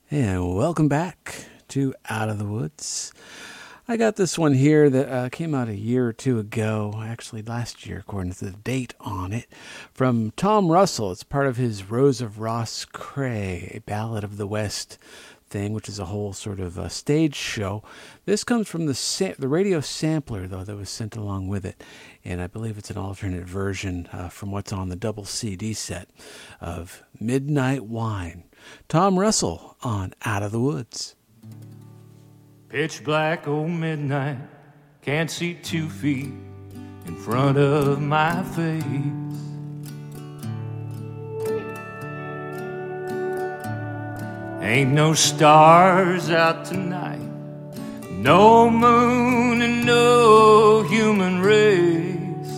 And welcome back to Out of the Woods. I got this one here that came out a year or two ago, actually last year, according to the date on it, from Tom Russell. It's part of his Rose of Ross Cray, a Ballad of the West thing, which is a whole sort of stage show. This comes from the radio sampler, though, that was sent along with it. And I believe it's an alternate version from what's on the double CD set of Midnight Wine. Tom Russell on Out of the Woods. Pitch black, old midnight, can't see 2 feet in front of my face. Ain't no stars out tonight, no moon and no human race.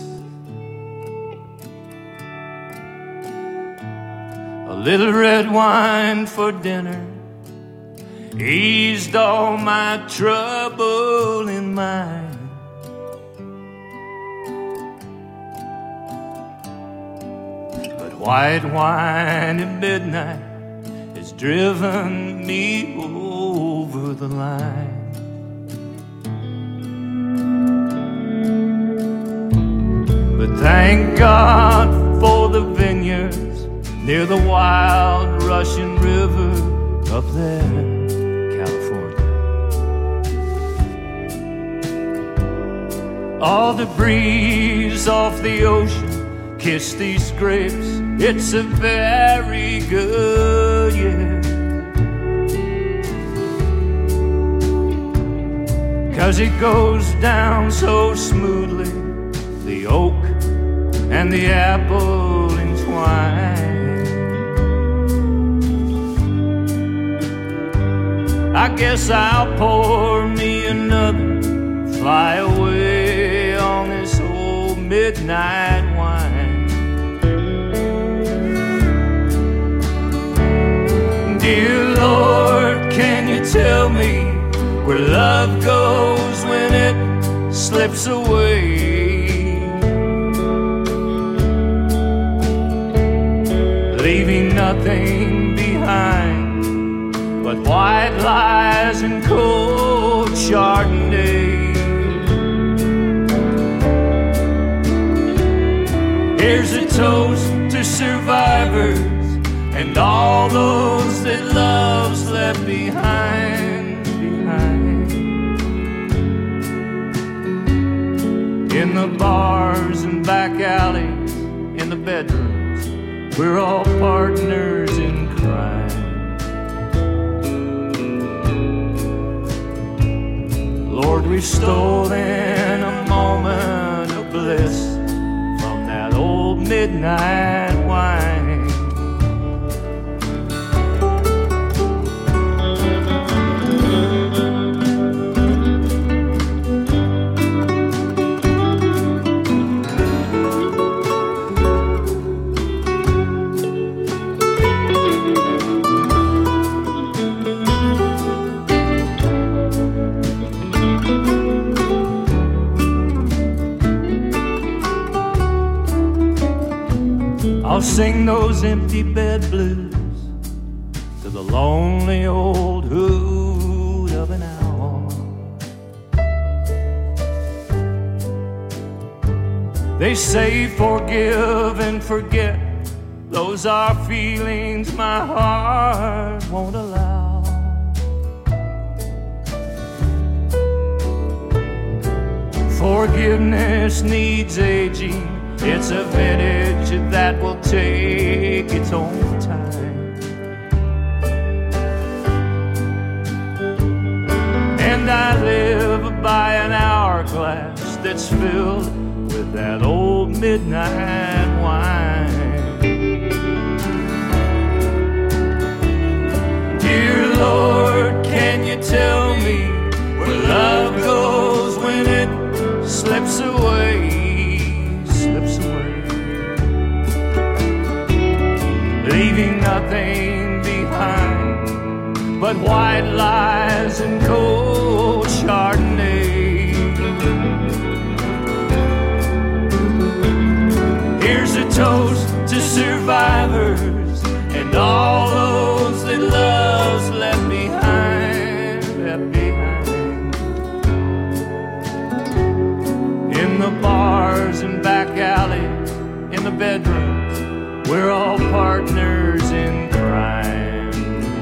A little red wine for dinner eased all my trouble in mind. But white wine at midnight has driven me over the line. But thank God for the vineyards near the wild rushing river up there, California. All the breeze off the ocean kiss these grapes. It's a very good year, 'cause it goes down so smoothly, the oak and the apple entwine. I guess I'll pour me another, fly away on this old midnight wine. Dear Lord, can you tell me where love goes when it slips away, leaving nothing behind but white lies and cold Chardonnay? Here's a toast to survivors and all those that love's left behind. In the bars and back alleys, in the bedrooms, we're all partners in crime. Lord, we've stolen a moment of bliss from that old midnight wine. I'll sing those empty bed blues to the lonely old hoot of an owl. They say forgive and forget, those are feelings my heart won't allow. Forgiveness needs aging, it's a vintage that will take its own time. And I live by an hourglass that's filled with that old midnight wine. Dear Lord, can you tell me where love goes when it slips away? Leaving nothing behind but white lies and cold Chardonnay. Here's a toast to survivors and all those that love's left bedroom, we're all partners in crime.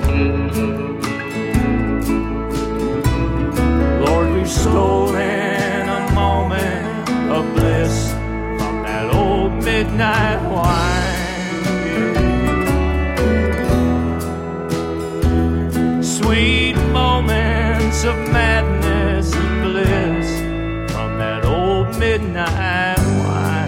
Lord, we've stolen a moment of bliss from that old midnight wine. Sweet moments of madness and bliss from that old midnight wine.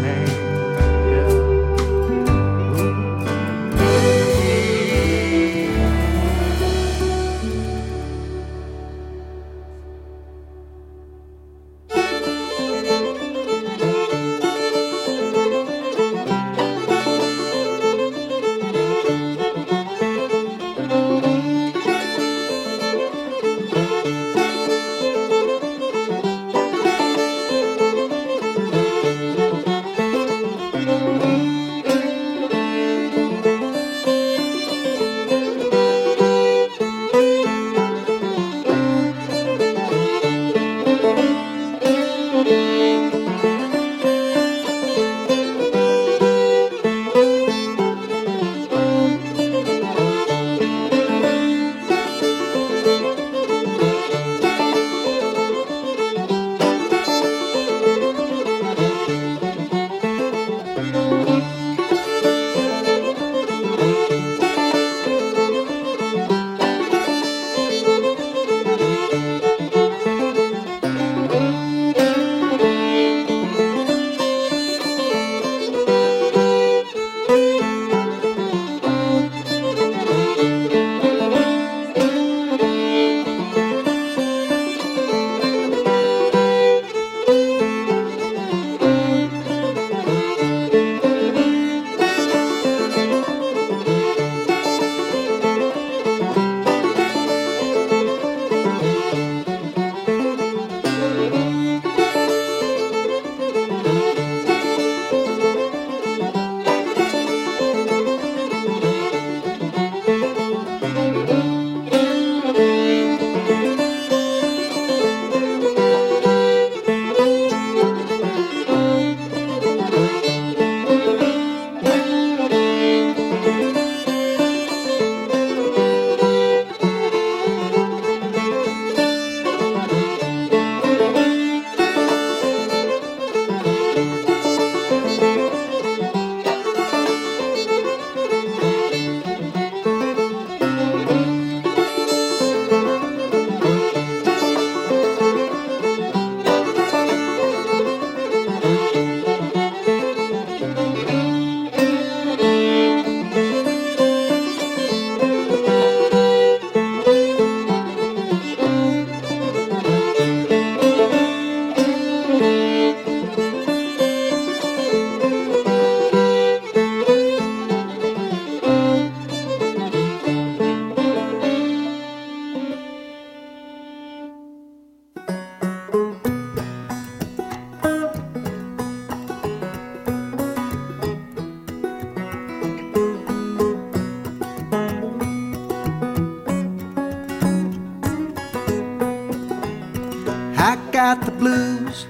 got the blues,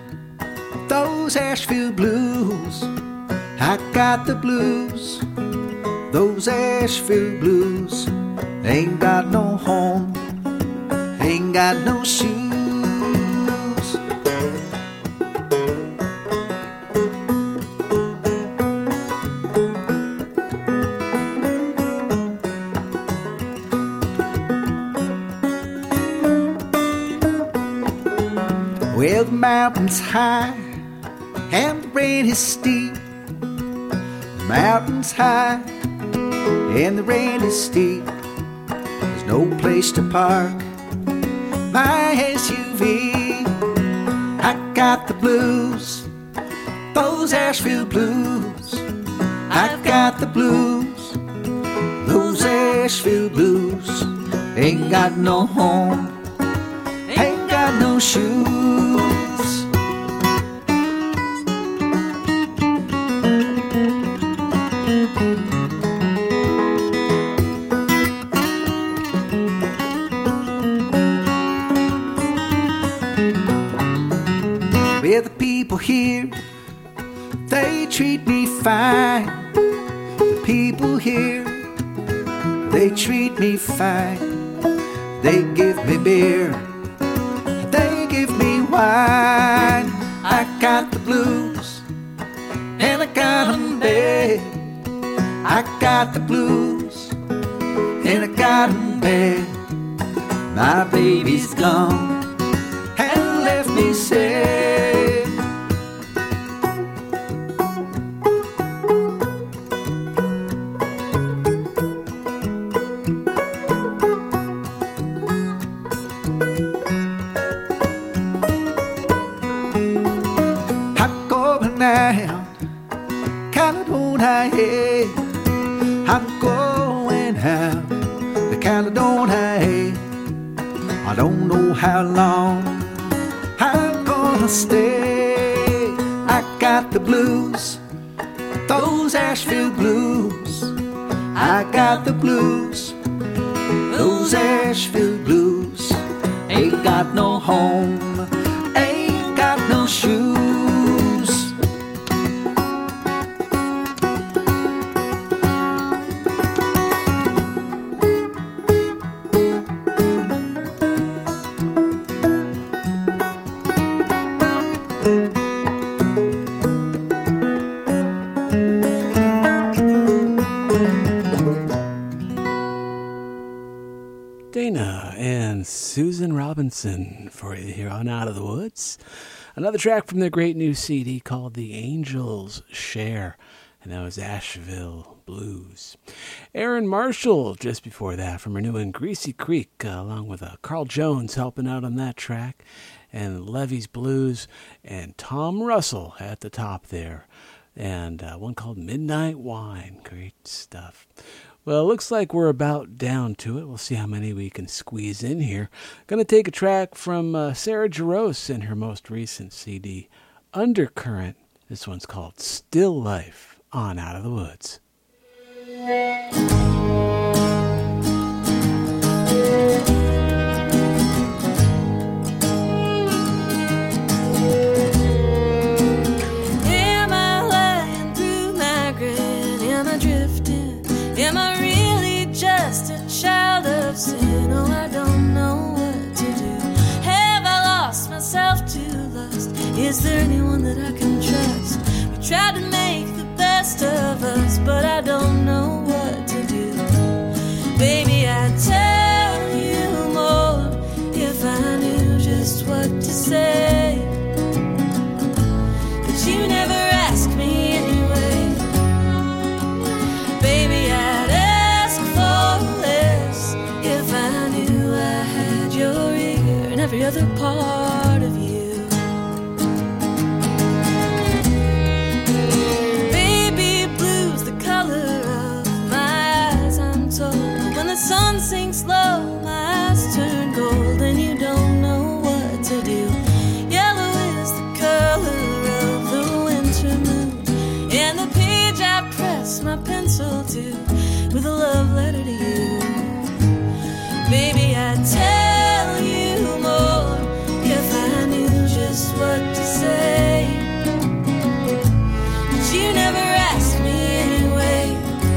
those Asheville blues. I got the blues, those Asheville blues. Ain't got no home, ain't got no shoes. Well, the mountain's high and the rain is steep. The mountain's high and the rain is steep. There's no place to park my SUV. I got the blues, those Asheville blues. I got the blues, those Asheville blues. Ain't got no home, ain't got no shoes. Well, the people here, they treat me fine. The people here, they treat me fine. They give me beer, they give me wine. I got the blues, and I got them bad. I got the blues, and I got them bad. My baby's gone and left me sad. I'm going out, kinda don't I hate. I'm going out, kinda don't I hate. I don't know how long I'm gonna stay. I got the blues, those Asheville blues. I got the blues, those Asheville blues. Ain't got no home, ain't got no shoes. Dana and Susan Robinson for you here on Out of the Woods. Another track from their great new CD called The Angels Share, and that was Asheville Blues. Aaron Marshall just before that from her new one Greasy Creek, along with Carl Jones helping out on that track, and Levy's Blues, and Tom Russell at the top there, and one called Midnight Wine. Great stuff. Well, it looks like we're about down to it. We'll see how many we can squeeze in here. Going to take a track from Sarah Jarosz in her most recent CD, Undercurrent. This one's called Still Life on Out of the Woods. Am I lying through my grin? Am I drifting? Am I really just a child of sin? Oh, I don't know what to do. Have I lost myself to lust? Is there anyone that I can trust? We tried to make the best of us, but I don't know what to do. Baby, I'd tell you more if I knew just what to say, but you never asked me anyway. Baby, I'd ask for less if I knew I had your ear and every other part of you. Baby blue's the color of my eyes, I'm told. When the sun sinks low, my eyes turn gold, and you don't know what to do. Yellow is the color of the winter moon, and the page I press my pencil to with a love letter to you. Baby, I'd tell you more if I knew just what to say, but you never asked me anyway.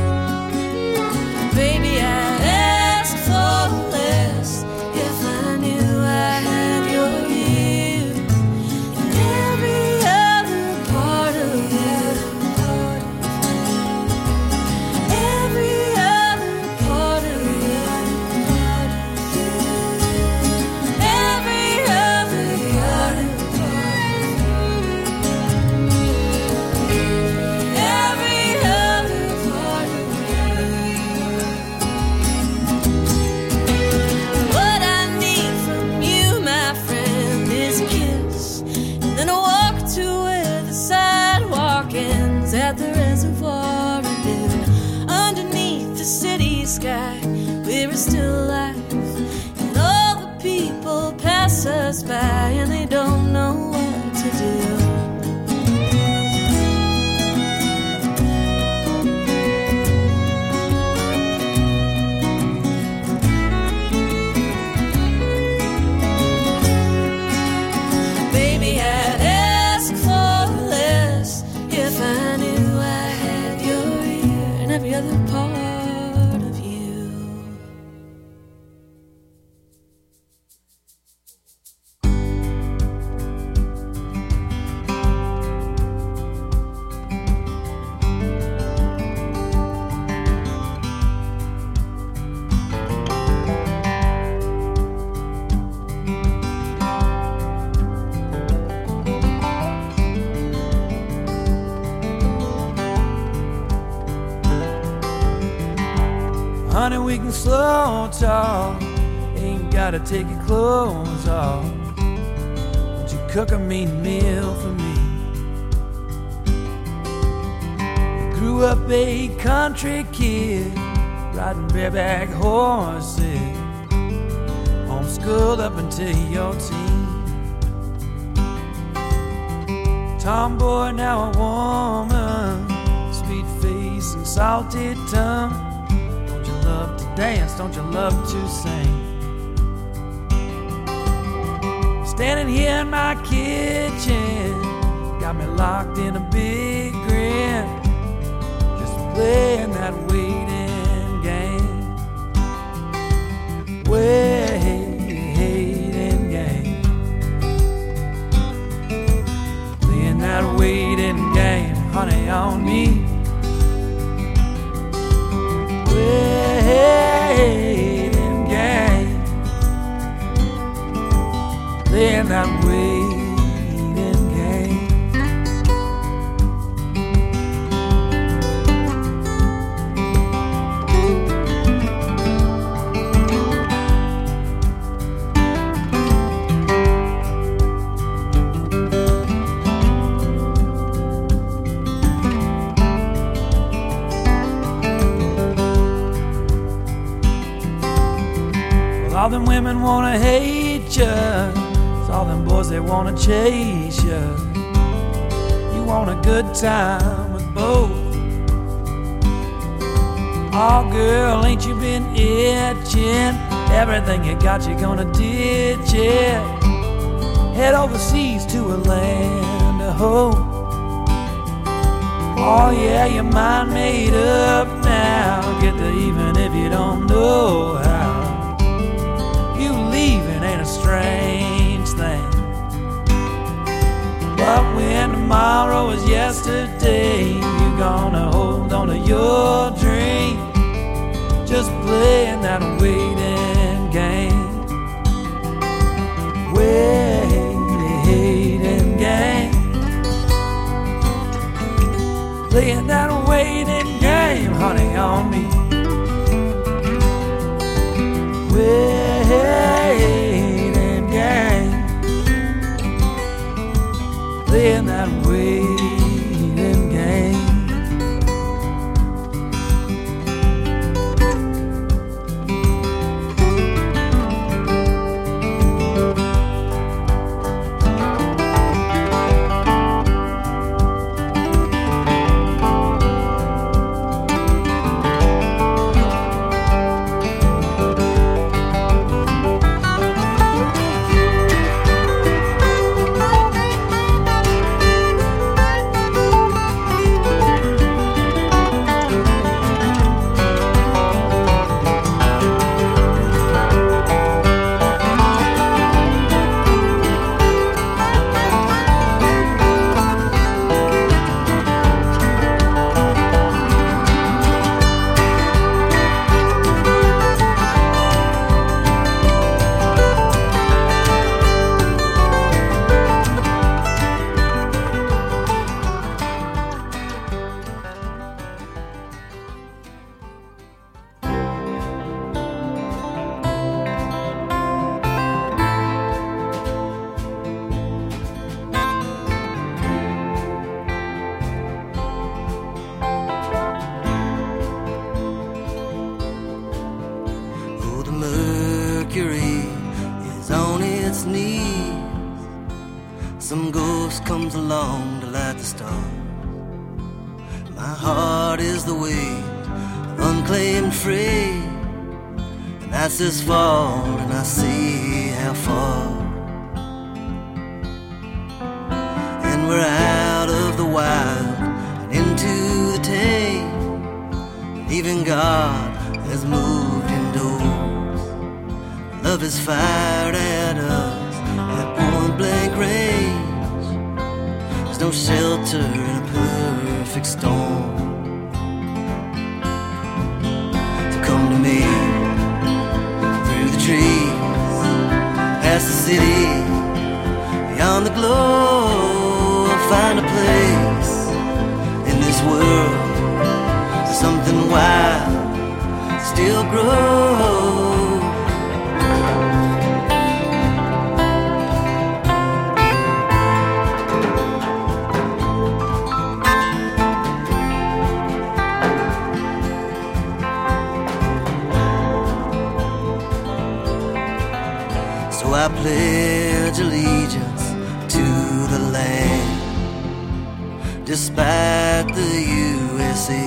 Baby, I'd ask for less if I knew I had your ear and every other part of you. Every other part of you. slow talk. Ain't gotta take your clothes off. Won't you cook a mean meal for me? Grew up a country kid, riding bareback horses, homeschooled up until your teen. Tomboy, now a woman, sweet face and salty tongue. Don't you love to dance? Don't you love to sing? Standing here in my kitchen, got me locked in a big grin, just playing that waiting game. Waiting game. Playing that waiting game, honey, on me. Waiting game. Playing that waiting game. All them women wanna hate ya, all them boys they wanna chase ya. You want a good time with both. Oh girl, ain't you been itching? Everything you got you gonna ditch it. Head overseas to a land of hope. Oh yeah, your mind made up now. Get to even if you don't know how. You leaving ain't a strange thing, but when tomorrow is yesterday, you're gonna hold on to your dream, just playing that waiting game. Waiting game. Playing that waiting game, honey, on me. Waiting game. Playing that waiting game. Some ghost comes along to light the stars. My heart is the weight of unclaimed freight, and that's this far, and I see how far. And we're out of the wild and into the tame, and even God has moved indoors. Love is fired at us at point blank range. There's no shelter in a perfect storm. So come to me through the trees, past the city, beyond the glow. I'll find a place in this world, something wild, still still grows. So I pledge allegiance to the land, despite the USA.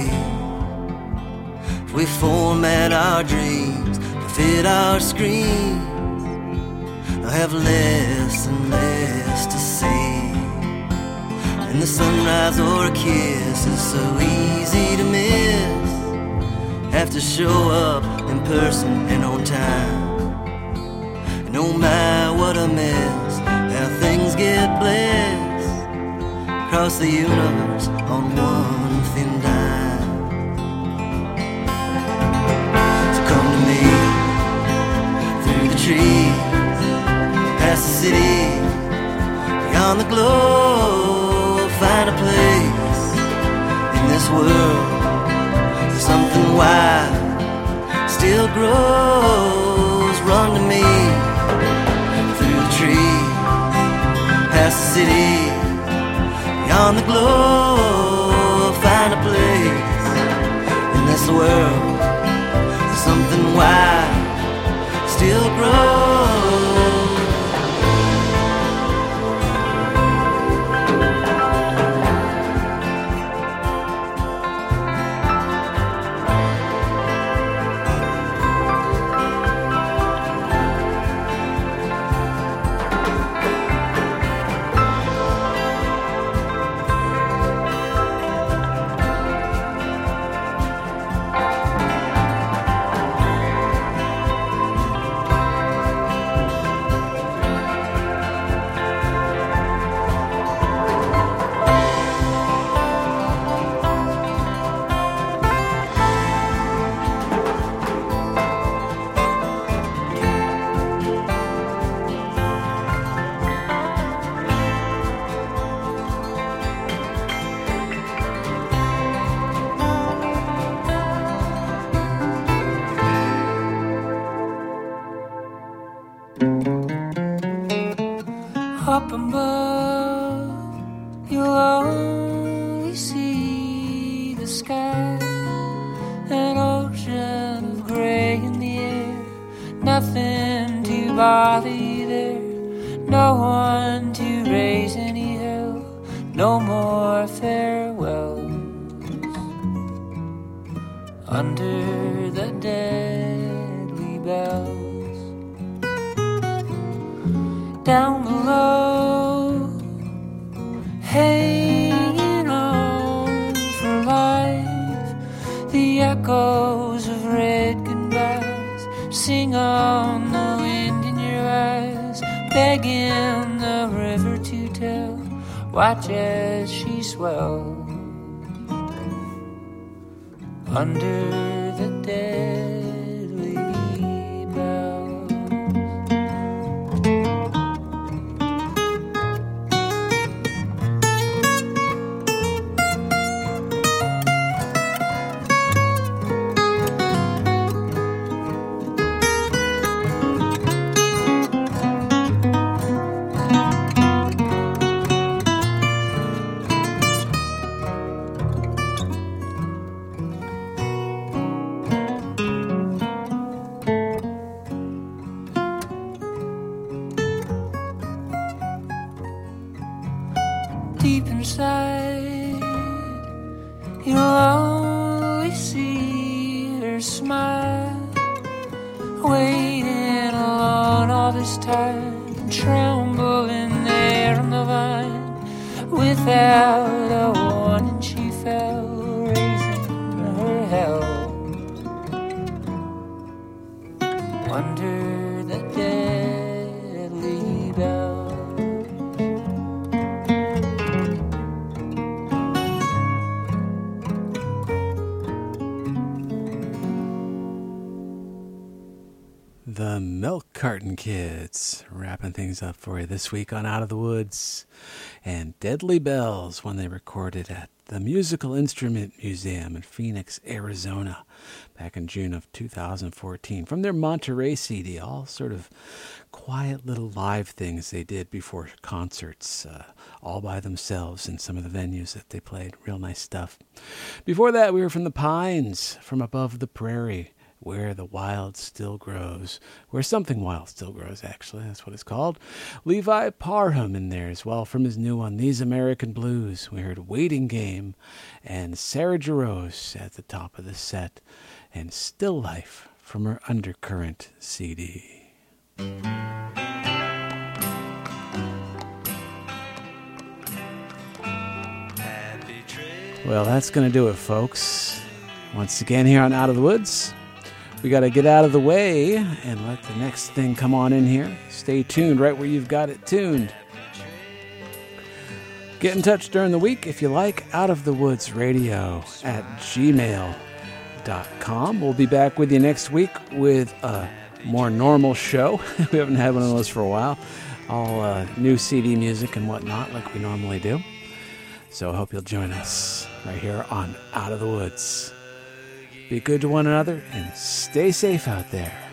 We format our dreams to fit our screens. I have less and less to say, and the sunrise or a kiss is so easy to miss. Have to show up in person and on time. No matter what I miss, how things get blessed across the universe on one thin dime. So come to me through the trees, past the city, beyond the globe. Find a place in this world where something wild still grows. Run to me through the trees, past the city, beyond the globe. Find a place in this world where something wild still grows. Up above, you'll only see the sky, an ocean of gray in the air, nothing to bother you there, no one to raise any hell, no more farewells. Under the deadly bells, down below, hanging on for life, the echoes of red goodbyes sing on the wind in your eyes, begging the river to tell, watch as she swells. Under the deadly bells. Deep inside, you'll only see her smile, waiting alone all this time, trembling there on the vine, without a warning she fell, raising her hell. Under the deadly bell. The Milk Carton Kids wrapping things up for you this week on Out of the Woods, and Deadly Bells, when they recorded at the Musical Instrument Museum in Phoenix, Arizona, back in June of 2014. From their Monterey CD, all sort of quiet little live things they did before concerts, all by themselves in some of the venues that they played. Real nice stuff. Before that, we were from the Pines, From Above the Prairie, Where the Wild Still Grows. Where Something Wild Still Grows, actually. That's what it's called. Levi Parham in there as well from his new one, These American Blues. We heard Waiting Game and Sarah Jarosz at the top of the set. And Still Life from her Undercurrent CD. Well, that's going to do it, folks. Once again here on Out of the Woods. We got to get out of the way and let the next thing come on in here. Stay tuned right where you've got it tuned. Get in touch during the week if you like. outofthewoodsradio@gmail.com. We'll be back with you next week with a more normal show. We haven't had one of those for a while. All new CD music and whatnot like we normally do. So I hope you'll join us right here on Out of the Woods. Be good to one another and stay safe out there.